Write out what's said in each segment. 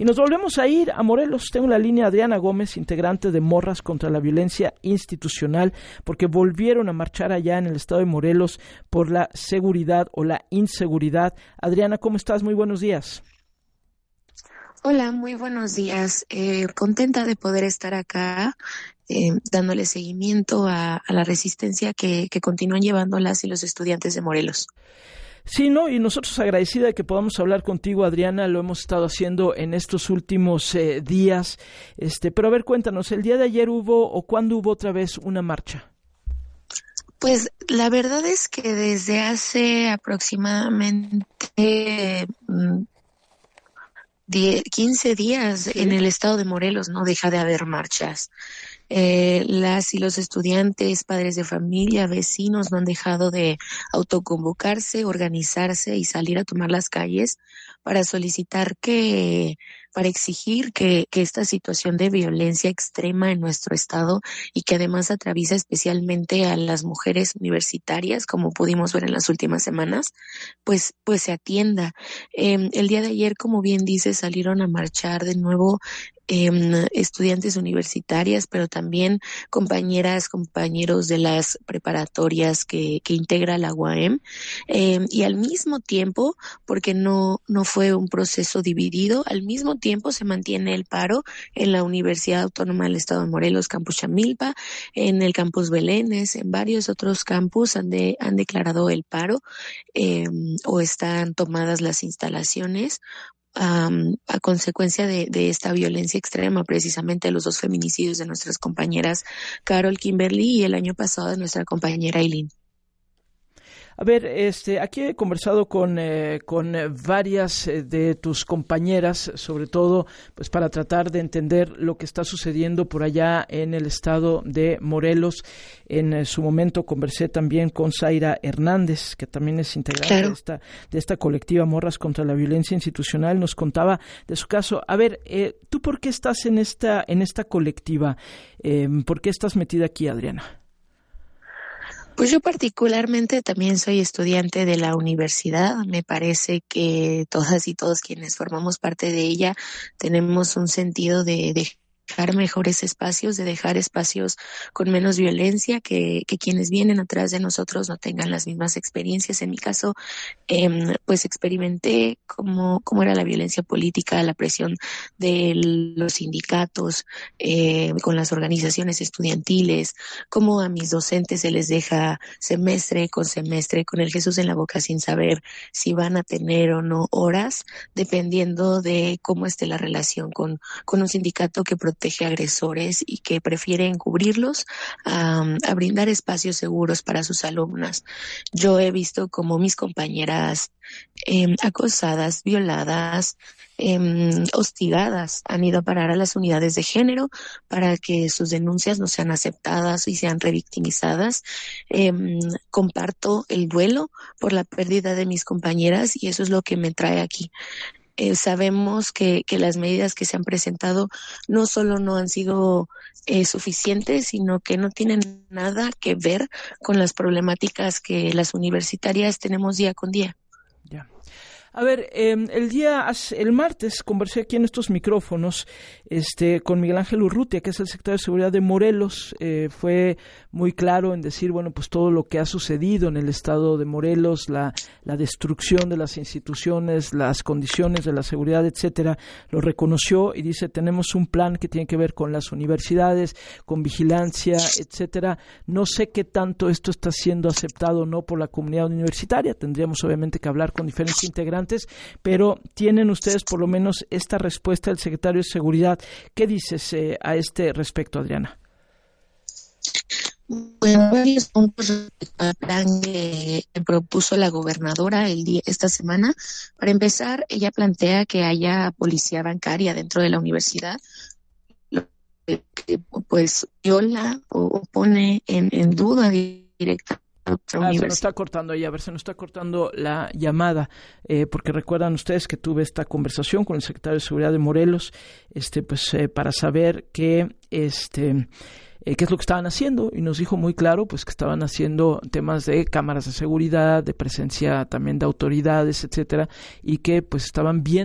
Y nos volvemos a ir a Morelos. Tengo en la línea a Adriana Gómez, integrante de Morras contra la Violencia Institucional, porque volvieron a marchar allá en el estado de Morelos por la seguridad o la inseguridad. Adriana, ¿cómo estás? Muy buenos días. Hola, muy buenos días. Contenta de poder estar acá dándole seguimiento a la resistencia que continúan llevando las y los estudiantes de Morelos. Sí, no, y nosotros agradecida de que podamos hablar contigo, Adriana, lo hemos estado haciendo en estos últimos días, pero a ver, cuéntanos, ¿el día de ayer hubo o cuándo hubo otra vez una marcha? Pues la verdad es que desde hace aproximadamente 15 días ¿Sí? En el estado de Morelos no deja de haber marchas. Las y los estudiantes, padres de familia, vecinos no han dejado de autoconvocarse, organizarse y salir a tomar las calles para solicitar para exigir que esta situación de violencia extrema en nuestro estado y que además atraviesa especialmente a las mujeres universitarias, como pudimos ver en las últimas semanas, pues se atienda. El día de ayer, como bien dice, salieron a marchar de nuevo estudiantes universitarias, pero también compañeras, compañeros de las preparatorias que integra la UAM, y al mismo tiempo, porque no fue un proceso dividido, al mismo tiempo se mantiene el paro en la Universidad Autónoma del Estado de Morelos, Campus Chamilpa, en el Campus Belénes, en varios otros campus han declarado el paro, o están tomadas las instalaciones a consecuencia de esta violencia extrema, precisamente los 2 feminicidios de nuestras compañeras Carol, Kimberly y el año pasado de nuestra compañera Eileen. A ver, aquí he conversado con varias de tus compañeras, sobre todo, pues para tratar de entender lo que está sucediendo por allá en el estado de Morelos. En su momento conversé también con Zaira Hernández, que también es integrante de esta colectiva Morras contra la Violencia Institucional. Nos contaba de su caso. A ver, ¿tú por qué estás en esta colectiva? ¿Por qué estás metida aquí, Adriana? Pues yo particularmente también soy estudiante de la universidad. Me parece que todas y todos quienes formamos parte de ella tenemos un sentido de dejar mejores espacios, de dejar espacios con menos violencia, que quienes vienen atrás de nosotros no tengan las mismas experiencias. En mi caso, pues experimenté cómo era la violencia política, la presión de los sindicatos, con las organizaciones estudiantiles, cómo a mis docentes se les deja semestre con el Jesús en la boca sin saber si van a tener o no horas, dependiendo de cómo esté la relación con un sindicato que protege agresores y que prefiere encubrirlos a brindar espacios seguros para sus alumnas. Yo he visto como mis compañeras acosadas, violadas, hostigadas han ido a parar a las unidades de género para que sus denuncias no sean aceptadas y sean revictimizadas. Comparto el duelo por la pérdida de mis compañeras y eso es lo que me trae aquí. Sabemos que las medidas que se han presentado no solo no han sido suficientes, sino que no tienen nada que ver con las problemáticas que las universitarias tenemos día con día. Ya. A ver, el martes conversé aquí en estos micrófonos con Miguel Ángel Urrutia, que es el secretario de Seguridad de Morelos. Fue muy claro en decir, bueno, pues todo lo que ha sucedido en el estado de Morelos, la destrucción de las instituciones, las condiciones de la seguridad, etcétera, lo reconoció y dice, tenemos un plan que tiene que ver con las universidades, con vigilancia, etcétera. No sé qué tanto esto está siendo aceptado o no por la comunidad universitaria. Tendríamos obviamente que hablar con diferentes integrantes, pero tienen ustedes por lo menos esta respuesta del secretario de Seguridad. ¿Qué dices a este respecto, Adriana? Bueno, varios puntos al plan que propuso la gobernadora esta semana. Para empezar, ella plantea que haya policía bancaria dentro de la universidad, lo que pues viola o pone en duda directa. Se nos está cortando ahí, se nos está cortando la llamada, porque recuerdan ustedes que tuve esta conversación con el secretario de Seguridad de Morelos, para saber qué es lo que estaban haciendo, y nos dijo muy claro pues que estaban haciendo temas de cámaras de seguridad, de presencia también de autoridades, etcétera, y que pues estaban viendo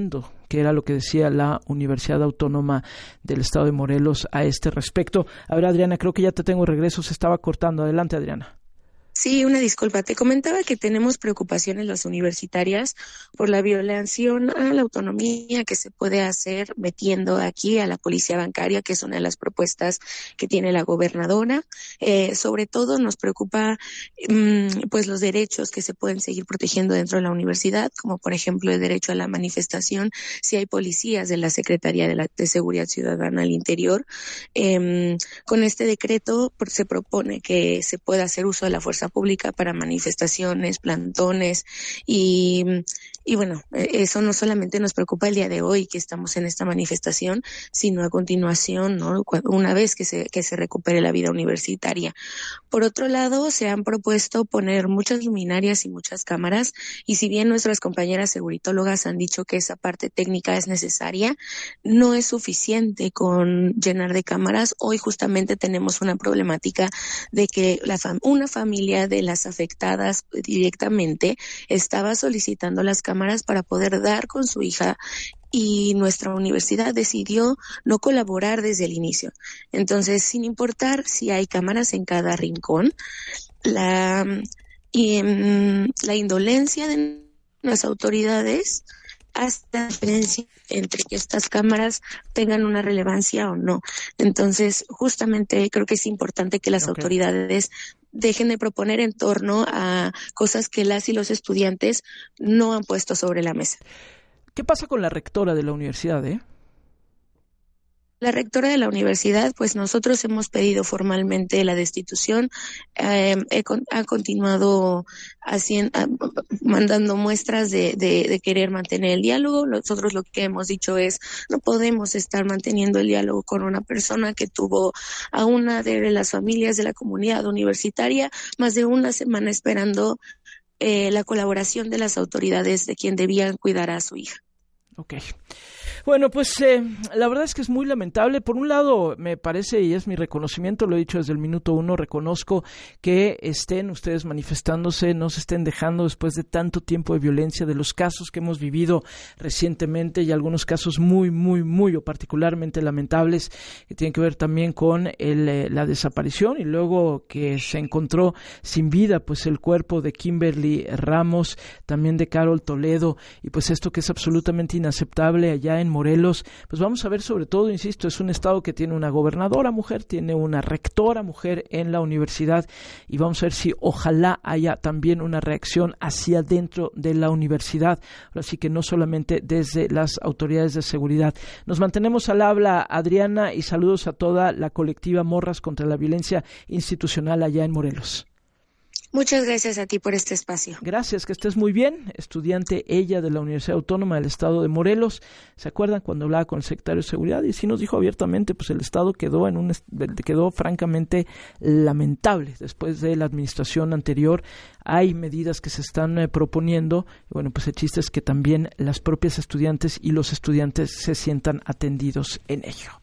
que era lo que decía la Universidad Autónoma del Estado de Morelos a este respecto. A ver, Adriana, creo que ya te tengo regreso, se estaba cortando. Adelante, Adriana. Sí, una disculpa. Te comentaba que tenemos preocupaciones las universitarias por la violación a la autonomía que se puede hacer metiendo aquí a la policía bancaria, que es una de las propuestas que tiene la gobernadora. Sobre todo nos preocupa pues los derechos que se pueden seguir protegiendo dentro de la universidad, como por ejemplo el derecho a la manifestación si hay policías de la Secretaría de Seguridad Ciudadana al interior. Con este decreto se propone que se pueda hacer uso de la fuerza pública para manifestaciones, plantones y bueno, eso no solamente nos preocupa el día de hoy que estamos en esta manifestación, sino a continuación, ¿no? Una vez que se recupere la vida universitaria. Por otro lado, se han propuesto poner muchas luminarias y muchas cámaras, y si bien nuestras compañeras seguritólogas han dicho que esa parte técnica es necesaria, no es suficiente con llenar de cámaras. Hoy justamente tenemos una problemática de que una familia de las afectadas directamente estaba solicitando las cámaras para poder dar con su hija, y nuestra universidad decidió no colaborar desde el inicio. Entonces, sin importar si hay cámaras en cada rincón, la indolencia de las autoridades hace la diferencia entre que estas cámaras tengan una relevancia o no. Entonces, justamente creo que es importante que las autoridades dejen de proponer en torno a cosas que las y los estudiantes no han puesto sobre la mesa. ¿Qué pasa con la rectora de la universidad, La rectora de la universidad, pues nosotros hemos pedido formalmente la destitución, ha continuado mandando muestras de querer mantener el diálogo. Nosotros lo que hemos dicho es, no podemos estar manteniendo el diálogo con una persona que tuvo a una de las familias de la comunidad universitaria más de una semana esperando la colaboración de las autoridades de quien debían cuidar a su hija. Okay. Bueno, pues la verdad es que es muy lamentable. Por un lado, me parece, y es mi reconocimiento, lo he dicho desde el minuto uno, reconozco que estén ustedes manifestándose, no se estén dejando después de tanto tiempo de violencia, de los casos que hemos vivido recientemente y algunos casos muy, muy, muy o particularmente lamentables que tienen que ver también con la desaparición y luego que se encontró sin vida pues el cuerpo de Kimberly Ramos, también de Carol Toledo, y pues esto que es absolutamente inaceptable allá en Morelos. Pues vamos a ver, sobre todo, insisto, es un estado que tiene una gobernadora mujer, tiene una rectora mujer en la universidad, y vamos a ver si ojalá haya también una reacción hacia dentro de la universidad, así que no solamente desde las autoridades de seguridad. Nos mantenemos al habla, Adriana, y saludos a toda la colectiva Morras contra la Violencia Institucional allá en Morelos. Muchas gracias a ti por este espacio. Gracias, que estés muy bien. Estudiante ella de la Universidad Autónoma del Estado de Morelos. ¿Se acuerdan cuando hablaba con el secretario de Seguridad? Y sí nos dijo abiertamente, pues el Estado quedó francamente lamentable después de la administración anterior. Hay medidas que se están proponiendo. Y bueno, pues el chiste es que también las propias estudiantes y los estudiantes se sientan atendidos en ello.